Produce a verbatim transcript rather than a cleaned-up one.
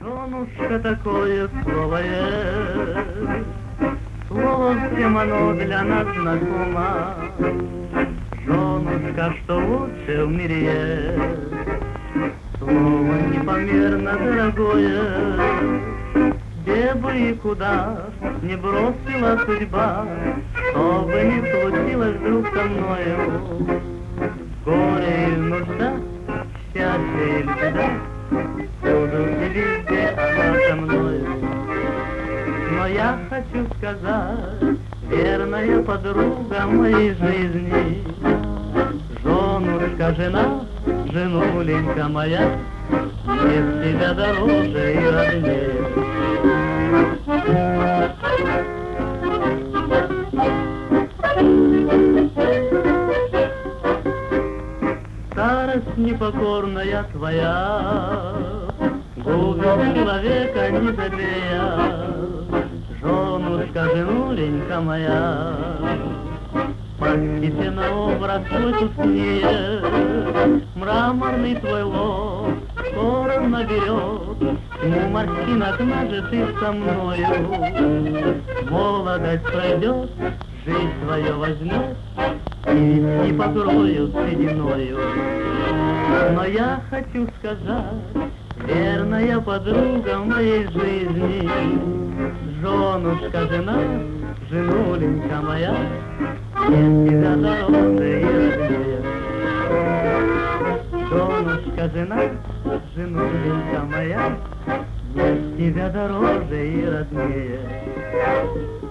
Женушка, такое слово есть, слово всем оно для нас знакомо. Женушка, что лучше в мире есть, слово непомерно дорогое. Где бы и куда не бросила судьба, что бы ни случилось вдруг со мною, горе и нужда, счастье или беда, всюду и везде она со мною. Но я хочу сказать, верная подруга моей жизни, женушка, жена, женуленька моя, нет тебя дороже и роднее. Старость непокорная твоя губит человека не жалея. Женушка, женуленька моя, постепенно образ твой тускнее, мраморный твой лоб скоро наберет тьму морщинок нажитых со мною. Молодость пройдет, жизнь свое возьмет, и не покроют сединою. Но я хочу сказать, верная подруга моей жизни, женушка, жена, женуленька моя, нет тебя дороже и роднее. Женушка, жена, женуленька моя, нет тебя дороже и роднее.